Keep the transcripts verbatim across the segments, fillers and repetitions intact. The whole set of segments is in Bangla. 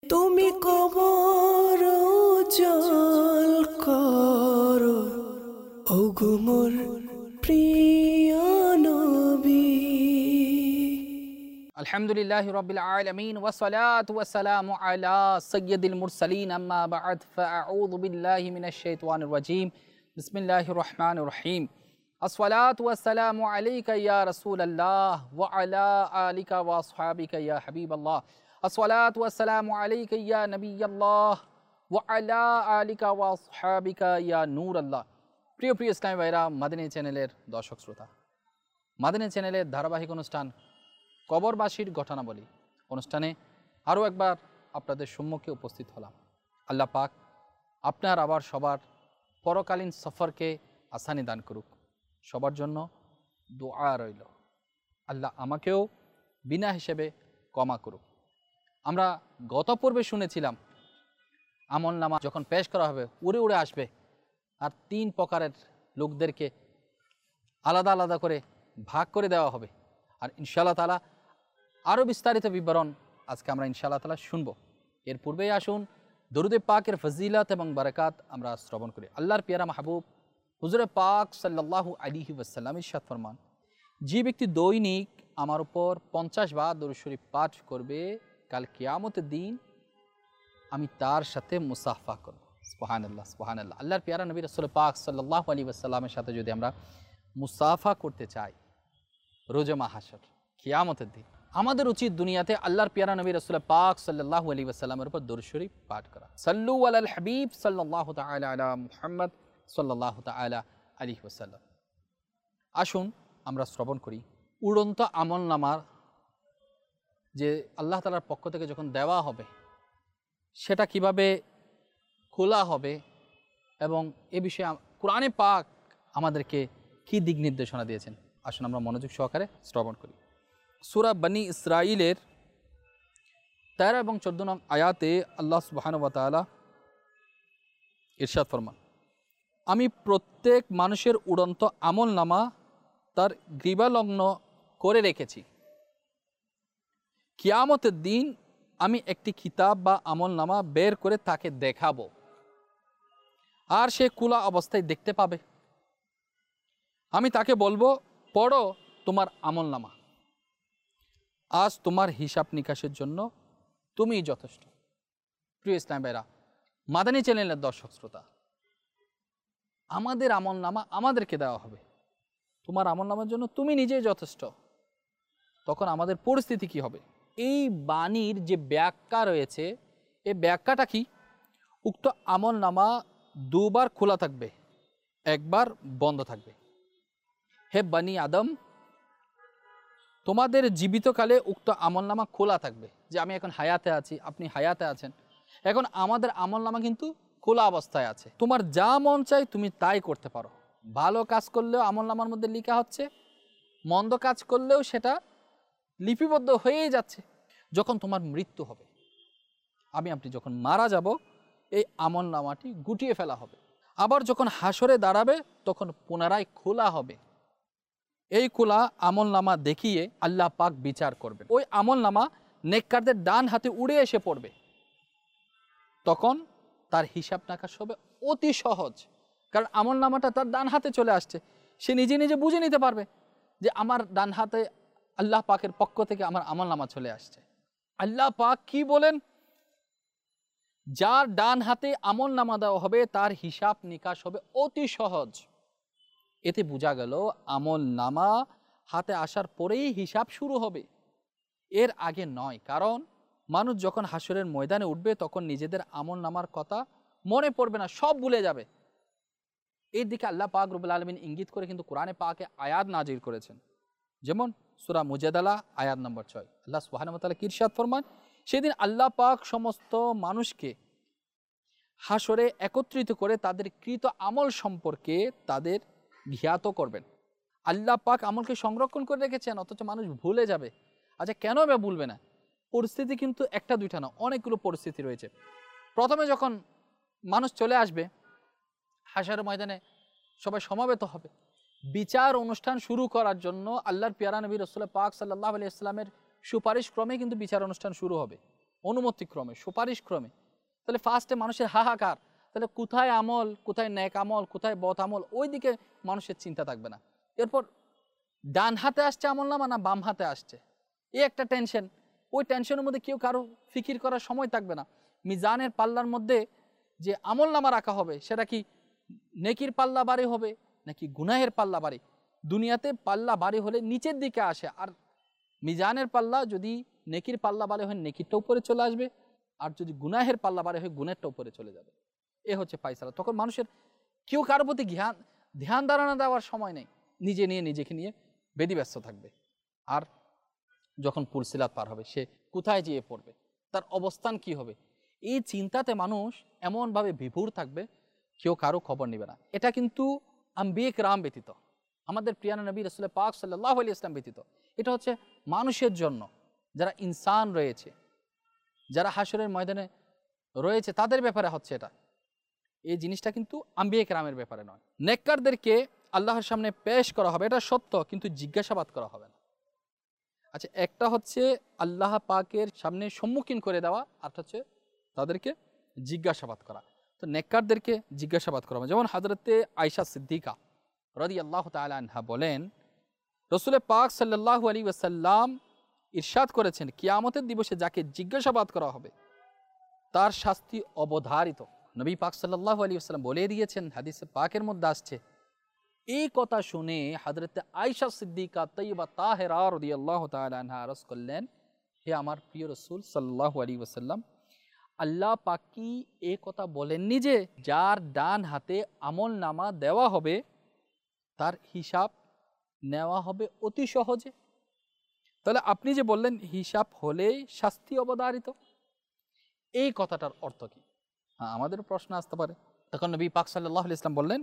তুমি কবর জল করো ওগো মোর প্রিয় নবী। আলহামদুলিল্লাহি রাব্বিল আলামিন ওয়া সলাতু ওয়া সালামু আলা সাইয়্যিদিল মুরসালিন আম্মা বা'দ ফাআউযু বিল্লাহি মিনাশ শাইতানির রাজীম। বিসমিল্লাহির রহমানির রহিম। আসসালাতু ওয়া সালামু আলাইকা ইয়া রাসূলাল্লাহ ওয়া আলা আলিকা ওয়া আসহাবিকা ইয়া হাবিবাল্লাহ। আসসালাতু ওয়া সালামু আলাইকা ইয়া নবিয়াল্লাহ ওয়া আলা আলিকা ওয়া আসহাবিকা ইয়া নূরাল্লাহ। প্রিয় প্রিয় ইসলামী ভাইরা, মাদানী চ্যানেলের দর্শক শ্রোতা, মাদানী চ্যানেলের ধারাবাহিক অনুষ্ঠান কবরবাসীর ঘটনাবলী অনুষ্ঠানে আরও একবার আপনাদের সম্মুখে উপস্থিত হলাম। আল্লাহ পাক আপনার আবার সবার পরকালীন সফরকে আসানি দান করুক। সবার জন্য দোয়া রইল, আল্লাহ আমাকেও বিনা হিসেবে ক্ষমা করুক। আমরা গত পর্বে শুনেছিলাম আমলনামা যখন পেশ করা হবে উড়ে উড়ে আসবে, আর তিন প্রকারের লোকদেরকে আলাদা আলাদা করে ভাগ করে দেওয়া হবে। আর ইনশাআল্লাহ তাআলা আরও বিস্তারিত বিবরণ আজকে আমরা ইনশাআল্লাহ তাআলা শুনব। এর পূর্বেই আসুন দরুদে পাকের ফজিলত এবং বারাকাত আমরা শ্রবণ করি। আল্লাহর পিয়ারা মাহবুব হুজুরে পাক সাল্লাল্লাহু আলাইহি ওয়াসাল্লাম ইরশাদ ফরমান, যে ব্যক্তি দৈনিক আমার উপর পঞ্চাশ বার দরুদ শরীফ পাঠ করবে, কাল কিয়ামতের দিন আমি তার সাথে মুসাফা করব। সুবহানাল্লাহ সুবহানাল্লাহ। আল্লাহর পিয়ারা নবী রাসূল পাক সাল্লাল্লাহু আলাইহি ওয়াসাল্লামের সাথে যদি আমরা মুসাফা করতে চাই রোজা মাহাশর কিয়ামতের দিন, আমাদের উচিত দুনিয়াতে আল্লাহর পিয়ারা নবী রাসূল পাক সাল্লাল্লাহু আলাইহি ওয়াসাল্লামের উপর দরুদ শরীফ পাঠ করা। সাল্লু আলাল হাবিব সাল্লাল্লাহু তাআলা আলা মুহাম্মদ সাল্লাল্লাহু তাআলা আলাইহি ওয়াসাল্লাম। আসুন আমরা শ্রবণ করি উড়ন্ত আমলনামার যে আল্লাহ তাআলার পক্ষ থেকে যখন দেওয়া হবে সেটা কিভাবে খোলা হবে এবং এ বিষয়ে কোরআনে পাক আমাদেরকে কি দিক নির্দেশনা দিয়েছেন। আসুন আমরা মনোযোগ সহকারে শ্রবণ করি। সূরা বনী ইসরাঈলের তেরো এবং চোদ্দ নং আয়াতে আল্লাহ সুবহানাহু ওয়া তাআলা ইরশাদ ফরমান, আমি প্রত্যেক মানুষের উড়ন্ত আমলনামা তার গ্রীবালগ্ন করে রেখেছি। কিয়ামতের দিন আমি একটি কিতাব বা আমলনামা বের করে তাকে দেখাবো, আর সে খোলা অবস্থায় দেখতে পাবে। আমি তাকে বলবো, পড়ো তোমার আমলনামা, আজ তোমার হিসাব নিকাশের জন্য তুমিই যথেষ্ট। প্রিয় ইসলাম ভাইরা, মাদানী চ্যানেলের দর্শক শ্রোতা, আমাদের আমলনামা আমাদেরকে দেওয়া হবে। তোমার আমলনামার জন্য তুমি নিজেই যথেষ্ট। তখন আমাদের পরিস্থিতি কি হবে? এই বাণীর যে ব্যাখ্যা রয়েছে, এই ব্যাখ্যাটা কি? উক্ত আমলনামা দুবার খোলা থাকবে, একবার বন্ধ থাকবে। হে বানি আদম, তোমাদের জীবিতকালে উক্ত আমলনামা খোলা থাকবে, যে আমি এখন হায়াতে আছি, আপনি হায়াতে আছেন, এখন আমাদের আমলনামা কিন্তু খোলা অবস্থায় আছে। তোমার যা মন চাই তুমি তাই করতে পারো। ভালো কাজ করলেও আমলনামার মধ্যে লেখা হচ্ছে, মন্দ কাজ করলেও সেটা লিপিবদ্ধ হয়েই যাচ্ছে। যখন তোমার মৃত্যু হবে, আমি আপনি যখন মারা যাব, এই আমলনামাটি গুটিয়ে ফেলা হবে। আবার যখন হাসরে দাঁড়াবে তখন পুনরায় খোলা হবে। এই খোলা আমলনামা দেখিয়ে আল্লাহ পাক বিচার করবেন। ওই আমলনামা নেককারদের ডান হাতে উড়ে এসে পড়বে। তখন তার হিসাব নিকাশ হবে অতি সহজ, কারণ আমলনামাটা তার ডান হাতে চলে আসছে। সে নিজে নিজে বুঝে নিতে পারবে যে আমার ডান হাতে আল্লাহ পাকের পক্ষ থেকে আমার আমলনামা চলে আসছে। আল্লাহ পাক কি বলেন? যার ডান হাতে আমলনামা দেওয়া হবে তার হিসাব নিকাশ হবে অতি সহজ। এতে বোঝা গেল আমলনামা হাতে আসার পরেই হিসাব শুরু হবে, এর আগে নয়। কারণ মানুষ যখন হাসরের ময়দানে উঠবে তখন নিজেদের আমলনামার কথা মনে পড়বে না, সব ভুলে যাবে। এর দিকে আল্লাহ পাক রব্বুল আলামিন ইঙ্গিত করে কিন্তু কোরআনে পাকে আয়াত নাজিল করেছেন। যেমন সূরা মুজাদালা আয়াত নম্বর ছয়, আল্লাহ সুবহানাহু ওয়া তাআলা ইরশাদ ফরমান, সেদিন আল্লাহ পাক সমস্ত মানুষকে হাসরে একত্রিত করে তাদের কৃত আমল সম্পর্কে তাদের জ্ঞাত করবেন। আল্লাহ পাক আমলকে সংরক্ষণ করে রেখেছেন, অথচ মানুষ ভুলে যাবে। আচ্ছা, কেন বা ভুলবে না? পরিস্থিতি কিন্তু একটা দুইটা না, অনেকগুলো পরিস্থিতি রয়েছে। প্রথমে যখন মানুষ চলে আসবে হাসরের ময়দানে, সবাই সমাবেত হবে। বিচার অনুষ্ঠান শুরু করার জন্য আল্লাহর পিয়ারা নবী রাসূল পাক সাল্লাল্লাহু আলাইহি ওয়াসাল্লামের সুপারিশ ক্রমে কিন্তু বিচার অনুষ্ঠান শুরু হবে। অনুমতিক্রমে, সুপারিশক্রমে। তাহলে ফার্স্টে মানুষের হাহাকার, তাহলে কোথায় আমল, কোথায় ন্যাক আমল, কোথায় বদ আমল, ওই দিকে মানুষের চিন্তা থাকবে না। এরপর ডান হাতে আসছে আমল নামা না বাম হাতে আসছে, এই একটা টেনশন। ওই টেনশনের মধ্যে কেউ কারো ফিকির করার সময় থাকবে না। মিজানের পাল্লার মধ্যে যে আমল নামা রাখা হবে সেটা কি নেকির পাল্লা বাড়ি হবে নাকি গুনাহের পাল্লা বাড়ি? দুনিয়াতে পাল্লা বাড়ি হলে নিচের দিকে আসে, আর মিজানের পাল্লা যদি নেকির পাল্লা বাড়ি হয় নেকিরটা উপরে চলে আসবে, আর যদি গুনাহের পাল্লা বাড়ি হয় গুনাহেরটা উপরে চলে যাবে। এ হচ্ছে ফায়সালা। তখন মানুষের কেউ কারোর প্রতি ধ্যান ধ্যান ধারণা দেওয়ার সময় নেই, নিজে নিয়ে নিজেকে নিয়ে বেদিব্যস্ত থাকবে। আর যখন পুলসিরাত পার হবে সে কোথায় যেয়ে পড়বে, তার অবস্থান কি হবে, এই চিন্তাতে মানুষ এমনভাবে বিভোর থাকবে কেউ কারো খবর নেবে না। এটা কিন্তু আম্বিয়ে কেরাম ব্যতীত, আমাদের প্রিয়ানা নবী রাসূল পাক সাল্লাল্লাহু আলাইহি ওয়াসাল্লাম ব্যতীত, এটা হচ্ছে মানুষের জন্য, যারা ইনসান রয়েছে, যারা হাসরের ময়দানে রয়েছে তাদের ব্যাপারে হচ্ছে এটা। এই জিনিসটা কিন্তু আম্বিয়ে কেরামের ব্যাপারে নয়। নেককারদেরকে আল্লাহর সামনে পেশ করা হবে, এটা সত্য, কিন্তু জিজ্ঞাসাবাদ করা হবে না। আচ্ছা, একটা হচ্ছে আল্লাহ পাকের সামনে সম্মুখীন করে দেওয়া, আর হচ্ছে তাদেরকে জিজ্ঞাসাবাদ করা। তো নেককারদেরকে জিজ্ঞাসাবাদ করা হবে। যেমন হযরতে আয়েশা সিদ্দিকা রাদিয়াল্লাহু তাআলা আনহা বলেন, রাসূল পাক সাল্লাল্লাহু আলাইহি ওয়াসাল্লাম ইরশাদ করেছেন, কিয়ামতের দিবসে যাকে জিজ্ঞাসাবাদ করা হবে তার শাস্তি অবধারিত। নবী পাক সাল্লাল্লাহু আলাইহি ওয়াসাল্লাম বলে দিয়েছেন, হাদিসে পাকের মধ্যে আসছে। এই কথা শুনে হযরতে আয়েশা সিদ্দিকা তাইয়্যিবা তাহেরা রাদিয়াল্লাহু তাআলা আনহা আরজ করলেন, হে আমার প্রিয় রাসূল সাল্লাল্লাহু আলাইহি ওয়াসাল্লাম, আল্লাহ পাক কি এই কথা বলেননি যে যার ডান হাতে আমল নামা দেওয়া হবে তার হিসাব নেওয়া হবে অতি সহজে? তাহলে আপনি যে বললেন হিসাব হলেই শাস্তি অবধারিত, এই কথাটার অর্থ কি? হ্যাঁ, আমাদের প্রশ্ন আসতে পারে। তখন নবী পাক সাল্লাল্লাহু আলাইহি ওয়াসাল্লাম বললেন,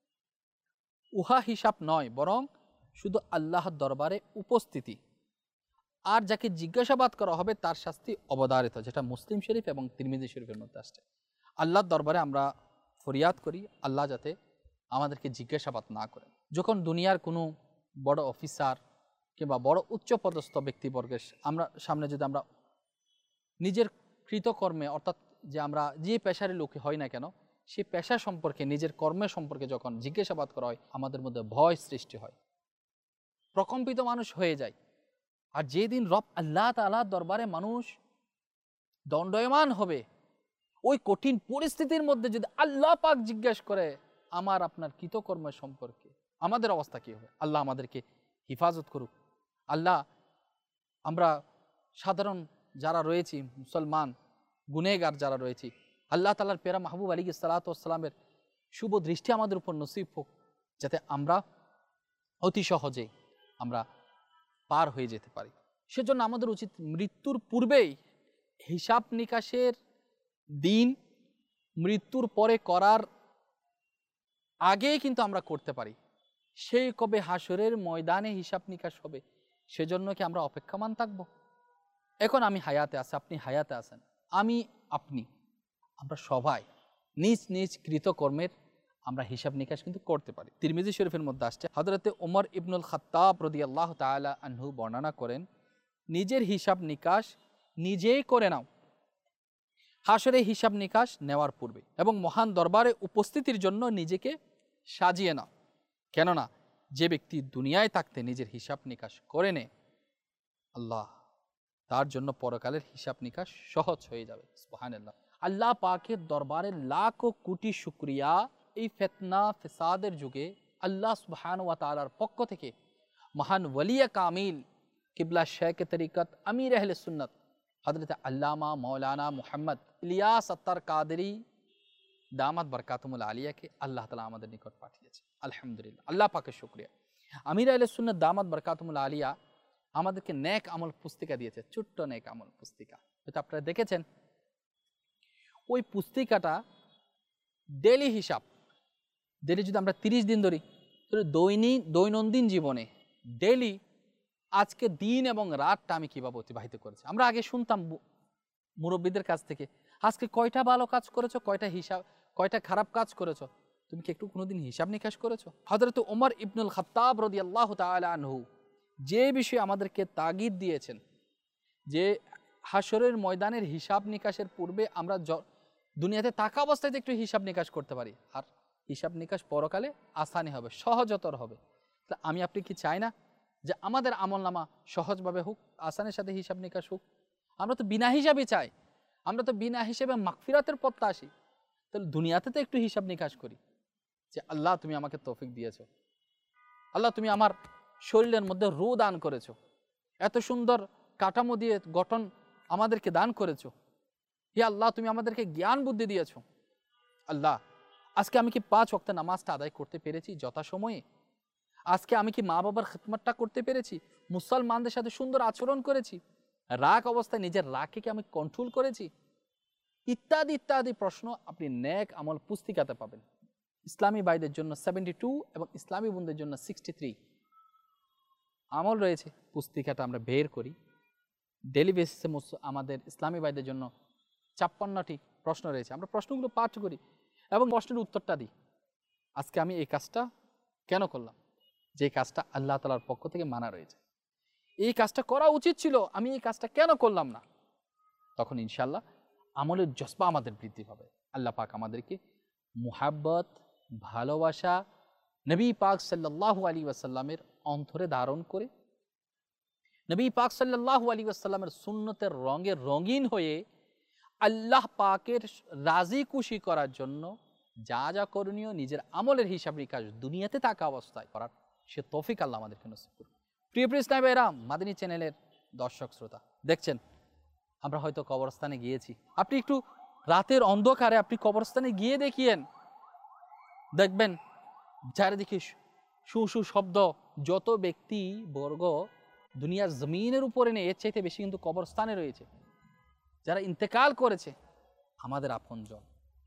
উহা হিসাব নয়, বরং শুধু আল্লাহর দরবারে উপস্থিতি, আর যাকে জিজ্ঞাসাবাদ করা হবে তার শাস্তি অবধারিত, যেটা মুসলিম শরীফ এবং তিরমিজি শরীফের মধ্যে আসছে। আল্লাহর দরবারে আমরা ফরিয়াদ করি আল্লাহ যাতে আমাদেরকে জিজ্ঞাসাবাদ না করেন। যখন দুনিয়ার কোনো বড় অফিসার কিংবা বড় উচ্চপদস্থ ব্যক্তিবর্গের আমরা সামনে যদি আমরা নিজের কৃতকর্মে, অর্থাৎ যে আমরা যে পেশারের লোকে হয় না কেন, সেই পেশা সম্পর্কে, নিজের কর্মের সম্পর্কে যখন জিজ্ঞাসাবাদ করা হয়, আমাদের মধ্যে ভয় সৃষ্টি হয়, প্রকম্পিত মানুষ হয়ে যায়। আর যেদিন রব আল্লাহ তাআলার দরবারে মানুষ দণ্ডায়মান হবে, ওই কঠিন পরিস্থিতির মধ্যে যদি আল্লাহ পাক জিজ্ঞাসা করে আমার আপনার কৃতকর্মের সম্পর্কে, আমাদের অবস্থা কী হবে? আল্লাহ আমাদেরকে হিফাজত করুক। আল্লাহ, আমরা সাধারণ যারা রয়েছি, মুসলমান গুনেগার যারা রয়েছি, আল্লাহ তাআলার পেরা মাহবুব আলাইহিস সালাতু ওয়াস সালামের শুভ দৃষ্টি আমাদের উপর নসিব হোক, যাতে আমরা অতি সহজে আমরা পার হয়ে যেতে পারি। সেজন্য আমাদের উচিত মৃত্যুর পূর্বেই হিসাব নিকাশের দিন, মৃত্যুর পরে করার আগেই কিন্তু আমরা করতে পারি। সেই কবে হাসরের ময়দানে হিসাব নিকাশ হবে, সেজন্য কি আমরা অপেক্ষামান থাকব? এখন আমি হায়াতে আছি, আপনি হায়াতে আছেন, আমি আপনি আমরা সবাই নিজ নিজ কৃতকর্মের আমরা হিসাব নিকাশ কিন্তু করতে পারি। তিরমিজি শরীফের মধ্যে আসছে, হযরতে ওমর ইবনুল খাত্তাব রাদিয়াল্লাহু তাআলা আনহু বর্ণনা করেন, নিজের হিসাব নিকাশ নিজেই করে নাও হাসরে হিসাব নিকাশ নেওয়ার পূর্বে, এবং মহান দরবারে উপস্থিতির জন্য নিজেকে সাজিয়ে নাও। কেননা যে ব্যক্তি দুনিয়ায় থাকতে নিজের হিসাব নিকাশ করে নেয়, আল্লাহ তার জন্য পরকালের হিসাব নিকাশ সহজ হয়ে যাবে। সুবহানাল্লাহ। আল্লাহ পাকের দরবারে লাখো কোটি শুকরিয়া, এই ফিতনা ফিসাদের যুগে আল্লাহ সুবহানাহু ওয়া তাআলার পক্ষ থেকে মহান ওলিয়া কামিল কিবলা শেখ তরিকত আমির আহলে সুন্নাত হযরত আল্লামা মৌলানা মুহাম্মদ ইলিয়াস আত্তার কাদেরী দামাত বরকাতুল আলিয়াকে আল্লাহ তাআলা আমাদের নিকট পাঠিয়েছে। আলহামদুলিল্লাহ, আল্লাহ পাকের শুকরিয়া। আমির আহলে সুন্নাত দামাত বরকাতুল আলিয়া আমাদেরকে নেক আমল পুস্তিকা দিয়েছে, ছোট্ট নেক আমল পুস্তিকা, হয়তো আপনারা দেখেছেন। ওই পুস্তিকাটা ডেলি হিসাব, ডেলি যদি আমরা তিরিশ দিন ধরি, দৈনিক দৈনন্দিন জীবনে ডেলি আজকে দিন এবং রাতটা আমি কীভাবে অতিবাহিত করেছি। আমরা আগে শুনতাম মুরব্বীদের কাছ থেকে, আজকে কয়টা ভালো কাজ করেছো, কয়টা হিসাব, কয়টা খারাপ কাজ করেছো, তুমি কি একটু কোনোদিন হিসাব নিকাশ করেছো? হযরত ওমর ইবনুল খাত্তাব রাদিয়াল্লাহু তাআলা আনহু যে বিষয়ে আমাদেরকে তাগিদ দিয়েছেন, যে হাসরের ময়দানের হিসাব নিকাশের পূর্বে আমরা দুনিয়াতে থাকা অবস্থায় একটু হিসাব নিকাশ করতে পারি, আর হিসাব নিকাশ পরকালে আসানি হবে, সহজতর হবে। আমি আপনি কি চাই না যে আমাদের আমল নামা সহজভাবে হোক, আসানের সাথে হিসাব নিকাশ হোক? আমরা তো বিনা হিসাবে চাই, আমরা তো বিনা হিসেবে মাগফিরাতের পথে আসি। তাহলে দুনিয়াতে তো একটু হিসাব নিকাশ করি যে আল্লাহ তুমি আমাকে তৌফিক দিয়েছো, আল্লাহ তুমি আমার শরীরের মধ্যে রু দান করেছো, এত সুন্দর কাঠামো দিয়ে গঠন আমাদেরকে দান করেছো, হে আল্লাহ তুমি আমাদেরকে জ্ঞান বুদ্ধি দিয়েছো। আল্লাহ আজকে আমি কি পাঁচ ওয়াক্ত নামাজটা আদায় করতে পেরেছি যথাসময়ে? আজকে আমি কি মা বাবার খিদমতটা করতে পেরেছি? মুসলমানদের সাথে সুন্দর আচরণ করেছি? রাগ অবস্থায় নিজের রাগকে কি আমি কন্ট্রোল করেছি? ইত্যাদি ইত্যাদি প্রশ্ন আপনি নেক আমল পুস্তিকাতে পাবেন। ইসলামী ভাইদের জন্য সেভেন্টি টু এবং ইসলামী বোনদের জন্য সিক্সটি থ্রি আমল রয়েছে। পুস্তিকাটা আমরা বের করি ডেলি বেসিসে। আমাদের ইসলামী ভাইদের জন্য ছাপ্পান্নটি প্রশ্ন রয়েছে, আমরা প্রশ্নগুলো পাঠ করি এবং প্রশ্নের উত্তরটা দিই। আজকে আমি এই কাজটা কেন করলাম? যে কাজটা আল্লাহ তাআলার পক্ষ থেকে মানা রয়েছে, এই কাজটা করা উচিত ছিল, আমি এই কাজটা কেন করলাম না? তখন ইনশাআল্লাহ আমলের জজবা আমাদের বৃদ্ধি পাবে। আল্লাহ পাক আমাদেরকে মুহাব্বত, ভালোবাসা নবী পাক সাল্লাল্লাহু আলাইহি ওয়াসাল্লামের অন্তরে ধারণ করে, নবী পাক সাল্লাল্লাহু আলাইহি ওয়াসাল্লামের সুন্নতের রঙে রঙিন হয়ে আল্লাহ পাকের রাজি খুশি করার জন্য যা যা করণীয় নিজের আমলের হিসাব নিকাশ দুনিয়াতে থাকা অবস্থায় করার সে তৌফিক আল্লাহ আমাদেরকে নসিব করুন। প্রিয় প্রিয় ইসলামী ভাইরা, মাদানী চ্যানেলের দর্শক শ্রোতা, দেখছেন আমরা হয়তো কবরস্থানে গিয়েছি। আপনি একটু রাতের অন্ধকারে আপনি কবরস্থানে গিয়ে দেখিয়েন, দেখবেন চারিদিকে সু সু শব্দ। যত ব্যক্তি বর্গ দুনিয়ার জমিনের উপরে নেই, এর চাইতে বেশি কিন্তু কবরস্থানে রয়েছে, যারা ইন্তেকাল করেছে। আমাদের আপনজন,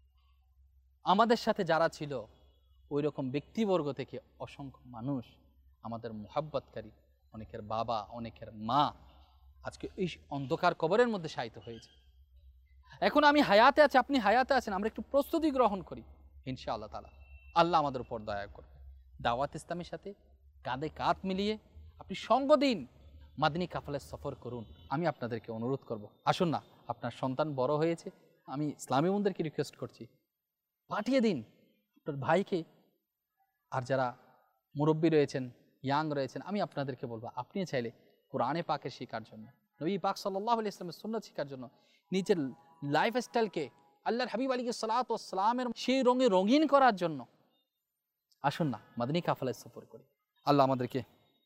আমাদের সাথে যারা ছিল ওই রকম ব্যক্তিবর্গ থেকে অসংখ্য মানুষ, আমাদের মুহাব্বতকারী, অনেকের বাবা, অনেকের মা আজকে এই অন্ধকার কবরের মধ্যে শায়িত হয়েছে। এখন আমি হায়াতে আছি, আপনি হায়াতে আছেন, আমরা একটু প্রস্তুতি গ্রহণ করি, ইনশাআল্লাহ তাআলা আল্লাহ আমাদের উপর দয়া করবে। দাওয়াত ইসলামের সাথে কাঁধে কাঁধ মিলিয়ে আপনি সঙ্গ দিন, মাদিনী কাফেলার সফর করুন। আমি আপনাদেরকে অনুরোধ করব, আসুন না, আপনার সন্তান বড় হয়েছে, আমি ইসলামী বোনদেরকে রিকোয়েস্ট করছি, পাঠিয়ে দিন আপনার ভাইকে। আর যারা মুরব্বী রয়েছেন, ইয়াং রয়েছেন, আমি আপনাদেরকে বলবো, আপনি চাইলে কোরআনে পাকের শেখার জন্য, নবী পাক সাল্লাল্লাহু আলাইহি ওয়াসাল্লামের সুন্নাত শেখার জন্য, নিজের লাইফ স্টাইলকে আল্লাহর হাবিব আলাইহিস সালাতু ওয়াস সালামের সেই রঙে রঙিন করার জন্য আসুন না, মাদিনী কাফেলায় সফর করি। আল্লাহ আমাদেরকে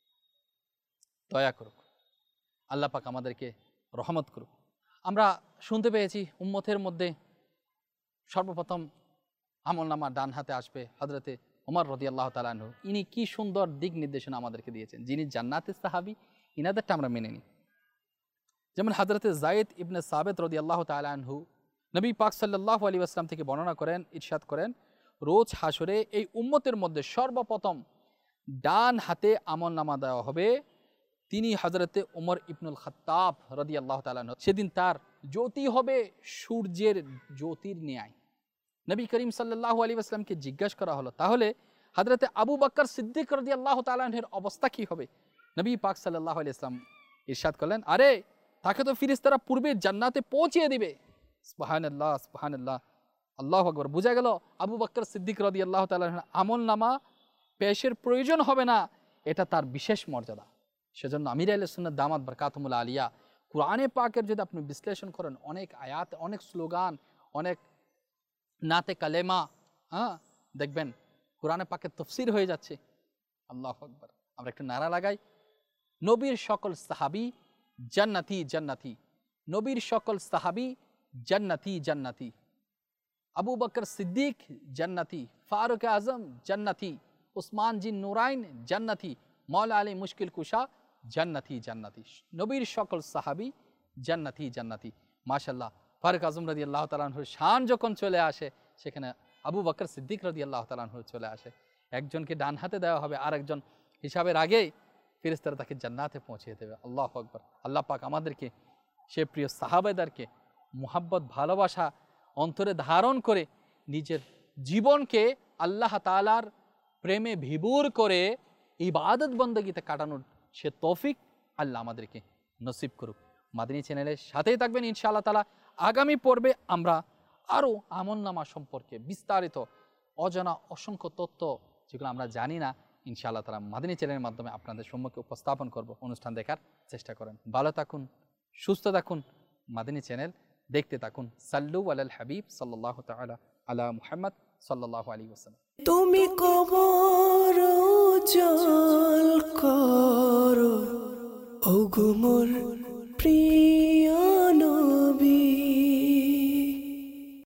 দয়া করুক, আল্লাহ পাক আমাদেরকে রহমত করুক। আমরা শুনতে পেয়েছি উম্মতের মধ্যে সর্বপ্রথম আমলনামা ডান হাতে আসবে হযরতে ওমর রাদিয়াল্লাহু তাআলা আনহু। ইনি কি সুন্দর দিক নির্দেশনা আমাদেরকে দিয়েছেন, যিনি জান্নাতের সাহাবী, ইনাদেরটা আমরা মেনে নিই। যেমন হযরতে যায়েদ ইবনে সাবিত রাদিয়াল্লাহু তাআলা আনহু নবী পাক সাল্লাল্লাহু আলাইহি ওয়াসাল্লাম থেকে বর্ণনা করেন, ইরশাদ করেন, রোজ হাসরে এই উম্মতের মধ্যে সর্বপ্রথম ডান হাতে আমলনামা দেওয়া হবে তিনি হযরতে ওমর ইবনুল খাত্তাব রাদিয়াল্লাহু তাআলা আনহু। সেদিন তার জ্যোতি হবে সূর্যের জ্যোতির ন্যায়। নবী করিম সাল্লাল্লাহু আলাইহি ওয়াসাল্লামকে জিজ্ঞাসা করা হলো, তাহলে হযরতে আবু বকর সিদ্দিক রাদিয়াল্লাহু তাআলা আনহুর অবস্থা কি হবে? নবী পাক সাল্লাল্লাহু আলাইহি ওয়াসাল্লাম ইরশাদ করলেন, আরে তাকে তো ফেরেশতারা পূর্বে জান্নাতে পৌঁছিয়ে দিবে। সুবহানাল্লাহ, সুবহানাল্লাহ, আল্লাহু আকবার। বোঝা গেল আবু বকর সিদ্দিক রাদিয়াল্লাহু তাআলা আনহুর আমলনামা পেশের প্রয়োজন হবে না, এটা তার বিশেষ মর্যাদা। সেজন্য আমির আহলে সুন্নাত দামাত বারকাতুহুল আলিয়া কোরআনে পাকের যদি আপনি বিশ্লেষণ করেন, অনেক আয়াত, অনেক স্লোগান, অনেক নাতে কালেমা, হ্যাঁ দেখবেন কোরআনে পাকের তাফসীর হয়ে যাচ্ছে। আল্লাহু আকবার। আমরা একটু নারা লাগাই, নবীর সকল সাহাবী জান্নাতি জান্নাতি, নবীর সকল সাহাবী জান্নাতি জান্নাতি, আবু বকর সিদ্দিক জান্নাতি, ফারুক আজম জান্নাতি, উসমান জিন নুরাইন জান্নাতি, মৌলা আলী মুশকিল কুশা জান্নাতি জান্নাতি, নবীর সকল সাহাবী জান্নাতি জান্নাতি। মাশাআল্লাহ, ফারুক আজম রাদিয়াল্লাহু তাআলা আনহুর শান যখন চলে আসে, সেখানে আবু বকর সিদ্দিক রাদিয়াল্লাহু তাআলা আনহু চলে আসে। একজনকে ডান হাতে দেওয়া হবে, আর একজন হিসাবের আগেই ফেরেশতারা তাকে জান্নাতে পৌঁছে দেবে। আল্লাহু আকবার। আল্লাহ পাক আমাদেরকে সে প্রিয় সাহাবাদেরকে মুহাব্বত, ভালোবাসা অন্তরে ধারণ করে নিজের জীবনকে আল্লাহ তাআলার প্রেমে বিভোর করে ইবাদত বندگিতে কাটানোর সে তৌফিক আল্লাহ আমাদেরকে নসিব করুক। মাদিনী চ্যানেলের সাথেই থাকবেন ইনশাআল্লাহ তাআলা। আগামী পর্বে আমরা আরও আমলনামা সম্পর্কে বিস্তারিত অজানা অসংখ্য তথ্য যেগুলো আমরা জানি না ইনশাআল্লাহ তাআলা মাদিনী চ্যানেলের মাধ্যমে আপনাদের সম্মুখে উপস্থাপন করব। অনুষ্ঠান দেখার চেষ্টা করেন। ভালো থাকুন, সুস্থ থাকুন, মাদিনী চ্যানেল দেখতে থাকুন। সাল্লু আলাল হাবিব সাল্লাল্লাহু তাআলা আলা মুহাম্মদ সাল্লাল্লাহু আলাইহি ওয়াসাল্লাম। তুমি কবর উজাল করো ওগো মোর প্রিয়